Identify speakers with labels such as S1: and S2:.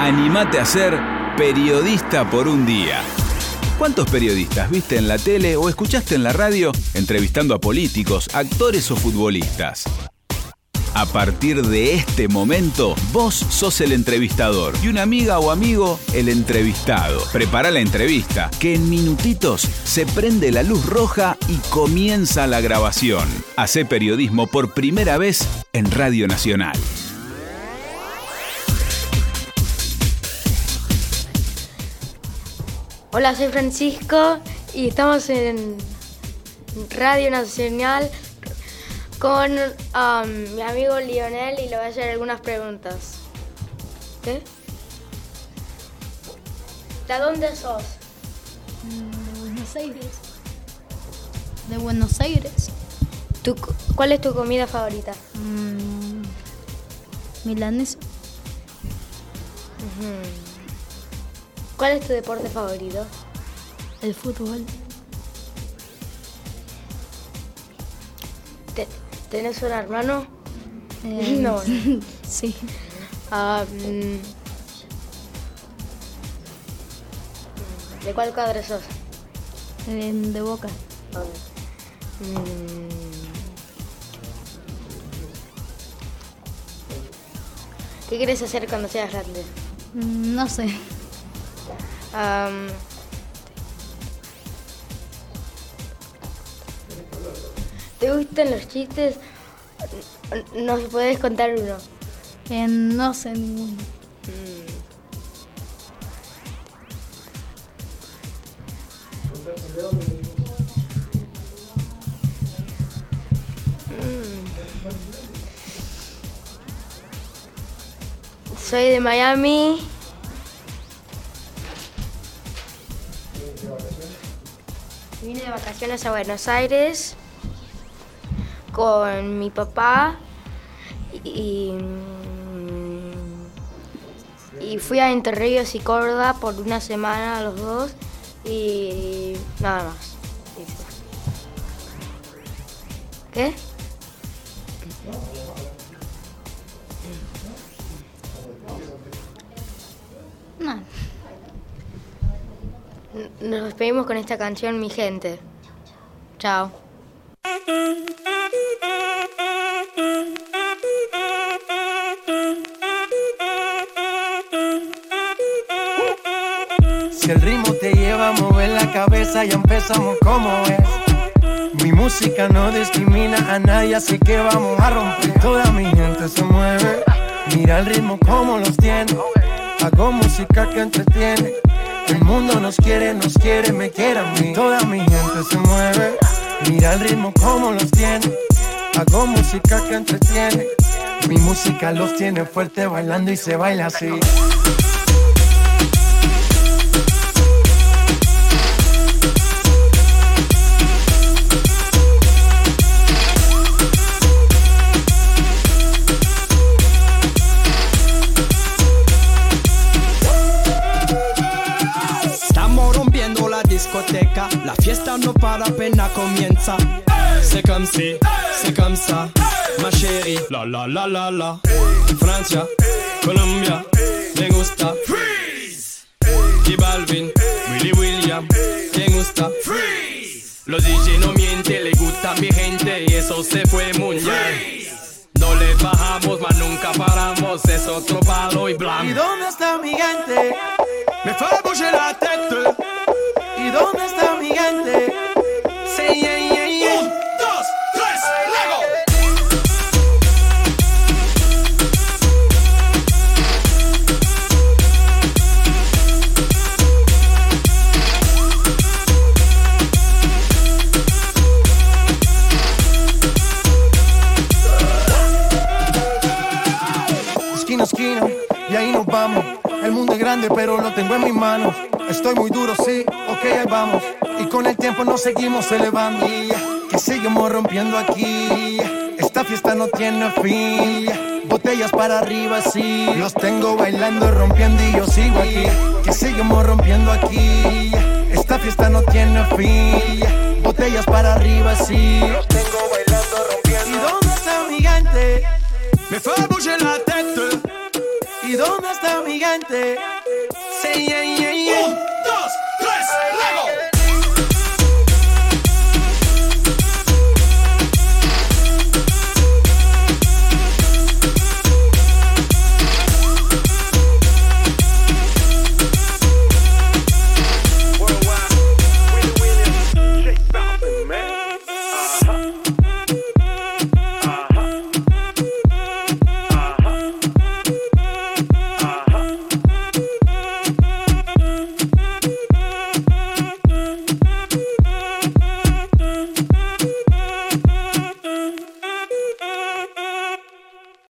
S1: Animate a ser periodista por un día. ¿Cuántos periodistas viste en la tele o escuchaste en la radio entrevistando a políticos, actores o futbolistas? A partir de este momento, vos sos el entrevistador y una amiga o amigo el entrevistado. Prepara la entrevista, que en minutitos se prende la luz roja y comienza la grabación. Hacé periodismo por primera vez en Radio Nacional.
S2: Hola, soy Francisco y estamos en Radio Nacional con mi amigo Lionel y le voy a hacer algunas preguntas. ¿Qué? ¿De dónde sos?
S3: De Buenos Aires. De Buenos Aires.
S2: ¿Cuál es tu comida favorita?
S3: Milanesa.
S2: ¿Cuál es tu deporte favorito?
S3: El fútbol.
S2: ¿Tenés un hermano? No.
S3: Sí.
S2: ¿De cuál cuadro sos?
S3: De Boca.
S2: ¿Qué quieres hacer cuando seas grande?
S3: No sé.
S2: ¿Te gustan los chistes? ¿Nos puedes contar uno?
S3: No sé ninguno.
S2: Soy de Miami. Vine de vacaciones a Buenos Aires con mi papá y fui a Entre Ríos y Córdoba por una semana los dos y nada más. ¿Qué?
S3: No.
S2: Nos despedimos con esta canción, mi gente. Chao.
S4: Si el ritmo te lleva a mover la cabeza, ya empezamos como es. Mi música no discrimina a nadie, así que vamos a romper. Toda mi gente se mueve, mira el ritmo como los tiene. Hago música que entretiene. El mundo nos quiere, me quiere a mí. Toda mi gente se mueve, mira el ritmo como los tiene. Hago música que entretiene. Mi música los tiene fuerte bailando y se baila así.
S5: La fiesta no para, apenas comienza. C'est comme si, c'est comme ça, ma chérie. La la la la la. Francia, Colombia, me gusta. Freeze. J Balvin, Willy William, me gusta. Freeze. Los DJ no mienten, le gusta mi gente y eso se fue muy bien. No le bajamos, mas nunca paramos, es otro palo y blanco.
S4: ¿Y dónde está mi gente?
S5: Me fait bouger la tête.
S4: ¿Y dónde está mi gente?
S5: Sí, yeah, yeah, yeah. 1, 2, 3, luego.
S4: Esquina a esquina, y ahí nos vamos. El mundo es grande, pero lo tengo en mis manos. Estoy muy duro, sí, ok, ahí vamos. Y con el tiempo nos seguimos elevando. Que seguimos rompiendo aquí. Esta fiesta no tiene fin. Botellas para arriba, sí. Los tengo bailando y rompiendo y yo sigo aquí. Que seguimos rompiendo aquí. Esta fiesta no tiene fin. Botellas para arriba, sí. Los tengo bailando, rompiendo. ¿Y dónde está mi gente?
S5: Me fait bouger la tête.
S4: ¿Y dónde está gusta mi gente.